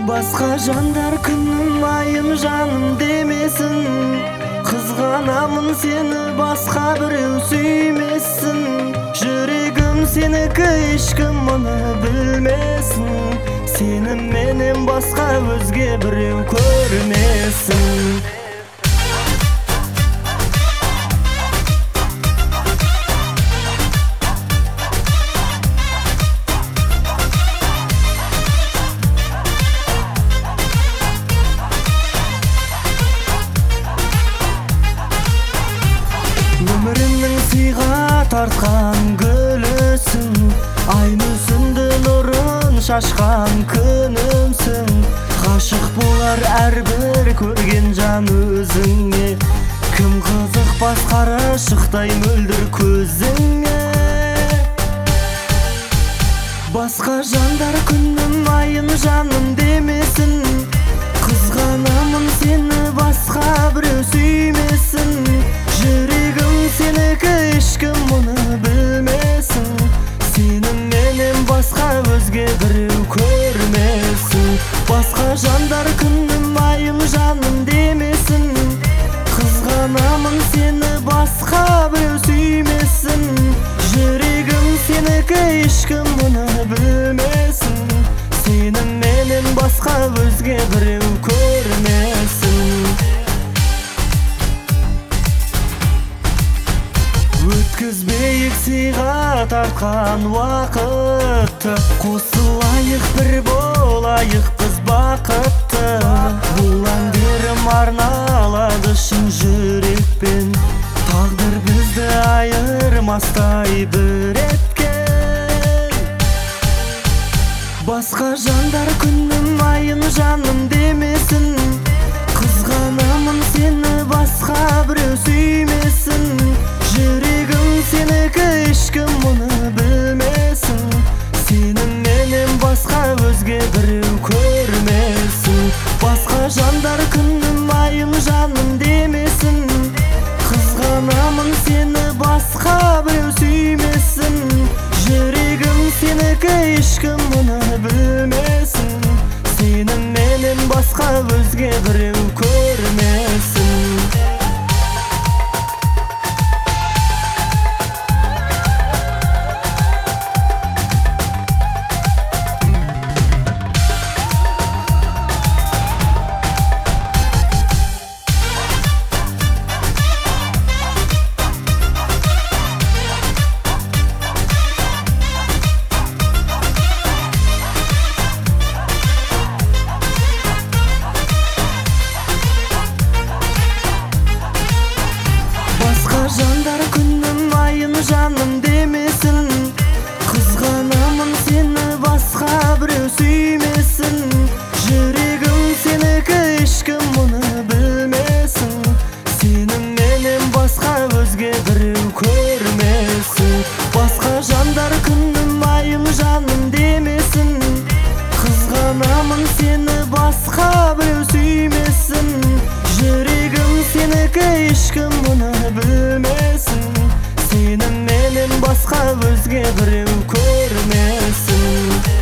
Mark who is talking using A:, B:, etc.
A: Басқа жандар күнім айым жаным демесін, қызғанамын сені басқа біреу сүймесін. Жүрегім сенікі ешкім мұны білмесін, сенімменен басқа өзге біреу көрмесін. Өмірімнің сыйға тартқан гүлісің, ай мүсінді нұрын шашқан күнімсің. Ғашық болар әрбір көрген жан өзіңе, кім қызықпас қарашықтай мөлдір көзіңе. Басқа жандар күнім айым жаным демесін, қызғанамын сені басқа біреу сүймесін. Жүрегім сенікі ешкім мұны білмесін, сенімменен басқа өзге біреу көрмесін. Басқа жандар күнім айым жаным демесін, қызғанамын сені басқа біреу сүймесін. Жүрегім сенікі ешкім мұны білмесін, сенімменен басқа өзге біреу көрмесін. Өткізбейік сыйға тартқан уақытты, қосылайық бір болайық біз бақытты. Бұл әндерім арналады шын жүрекпен, тағдыр бізді айырмастай бір еткен. Басқа жандар күнім айым жаным демесін, қызғанамын сені басқа біреу сүймесін. Жүрегім сенікі ешкім мұны білмесін, сенімменен басқа өзге біреу көрмесін. Басқа жандар күнім айым жаным демесін, қызғанамын сені басқа біреу сүймесін. Жүрегім сенікі ешкім мұны білмесін, сенімменен басқа өзге біреу көрмесін. Жандар күнім айым жаным демесін, қызғанамын сені басқа біреу сүймесін. Жүрегім сенікі ешкім мұны білмесін, сенімменен басқа өзге біреу көрмесін. Басқа жандар күнім айым жаным демесін, қызғанамын сені басқа біреу сүймесін. Жүрегім сенікі ешкім мұны білмесін, сенімменен басқа өзге біреу көрмесін.